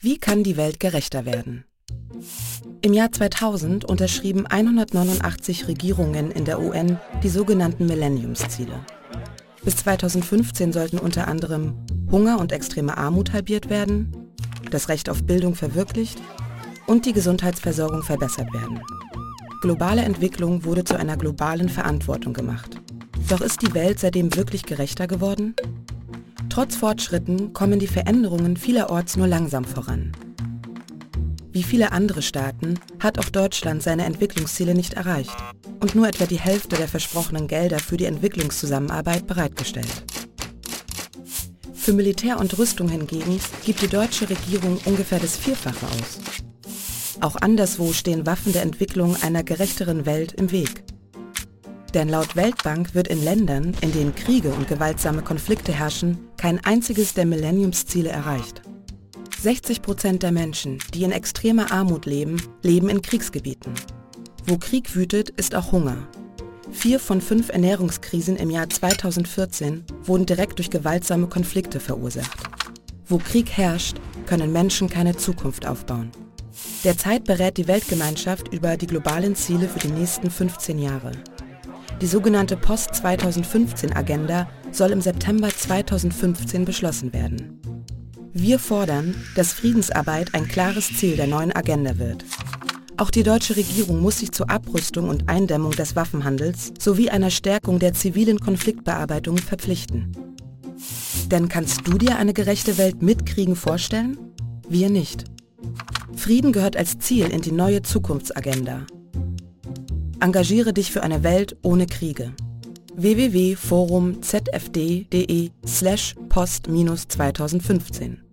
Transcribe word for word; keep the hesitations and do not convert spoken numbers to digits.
Wie kann die Welt gerechter werden? Im Jahr zweitausend unterschrieben hundertneunundachtzig Regierungen in der U N die sogenannten Millenniumsziele. Bis zweitausendfünfzehn sollten unter anderem Hunger und extreme Armut halbiert werden, das Recht auf Bildung verwirklicht und die Gesundheitsversorgung verbessert werden. Globale Entwicklung wurde zu einer globalen Verantwortung gemacht. Doch ist die Welt seitdem wirklich gerechter geworden? Trotz Fortschritten kommen die Veränderungen vielerorts nur langsam voran. Wie viele andere Staaten hat auch Deutschland seine Entwicklungsziele nicht erreicht und nur etwa die Hälfte der versprochenen Gelder für die Entwicklungszusammenarbeit bereitgestellt. Für Militär und Rüstung hingegen gibt die deutsche Regierung ungefähr das Vierfache aus. Auch anderswo stehen Waffen der Entwicklung einer gerechteren Welt im Weg. Denn laut Weltbank wird in Ländern, in denen Kriege und gewaltsame Konflikte herrschen, kein einziges der Millenniumsziele erreicht. sechzig Prozent der Menschen, die in extremer Armut leben, leben in Kriegsgebieten. Wo Krieg wütet, ist auch Hunger. Vier von fünf Ernährungskrisen im Jahr zweitausendvierzehn wurden direkt durch gewaltsame Konflikte verursacht. Wo Krieg herrscht, können Menschen keine Zukunft aufbauen. Derzeit berät die Weltgemeinschaft über die globalen Ziele für die nächsten fünfzehn Jahre. Die sogenannte Post-zweitausendfünfzehn-Agenda soll im September zweitausendfünfzehn beschlossen werden. Wir fordern, dass Friedensarbeit ein klares Ziel der neuen Agenda wird. Auch die deutsche Regierung muss sich zur Abrüstung und Eindämmung des Waffenhandels sowie einer Stärkung der zivilen Konfliktbearbeitung verpflichten. Denn kannst du dir eine gerechte Welt mit Kriegen vorstellen? Wir nicht. Frieden gehört als Ziel in die neue Zukunftsagenda. Engagiere dich für eine Welt ohne Kriege. w w w punkt forum z f d punkt d e slash post zweitausendfünfzehn